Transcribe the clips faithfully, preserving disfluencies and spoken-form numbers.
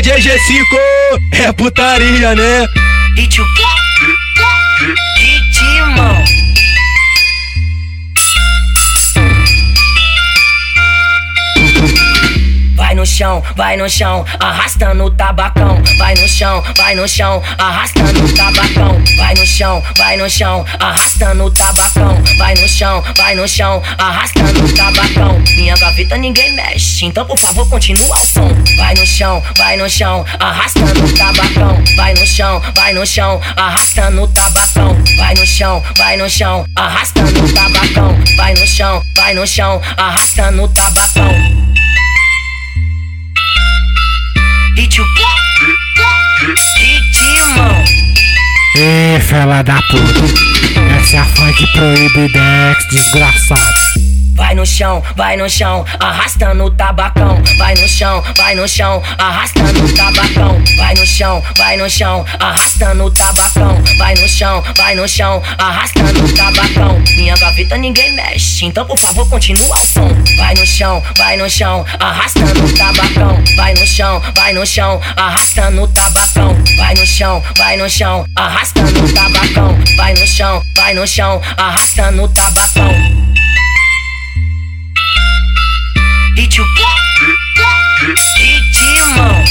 D J G cinco é putaria, né? Hit o quê? Ritmão. Vai no chão, vai no chão, arrastando o tabacão. Vai no chão, vai no chão, arrastando o tabacão. Vai no chão, vai no chão, arrastando o tabacão. Vai no chão, vai no chão, arrastando o tabacão. Minha gaveta ninguém mexe, então por favor continua o som. Vai no chão, vai no chão, arrastando o tabacão. Vai no chão, vai no chão, arrastando o tabacão. Vai no chão, vai no chão, arrastando o tabacão. Vai no chão, vai no chão, arrastando o tabacão. Hit o quê? Ritmão. Ê, fela da puta, essa é a funk proibidex, desgraçado. Vai no chão, vai no chão, arrastando o tabacão. Vai no chão, vai no chão, arrastando o tabacão. Vai no chão, vai no chão, arrastando o tabacão. Vai no chão, vai no chão, arrastando o tabacão. Minha gaveta ninguém mexe, então por favor continua o som. Vai no chão, vai no chão, arrastando o tabacão. Vai no chão, vai no chão, arrastando o tabacão. Vai no chão, vai no chão, arrastando o tabacão. Vai no chão, vai no chão, arrastando o tabacão. Hit o quê? Ritmão.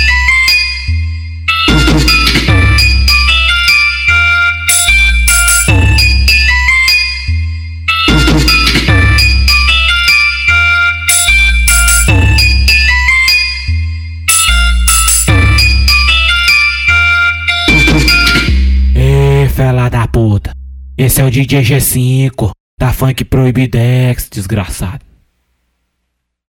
Ê, fela da puta, esse é o D J G cinco da funk proibidex, desgraçado.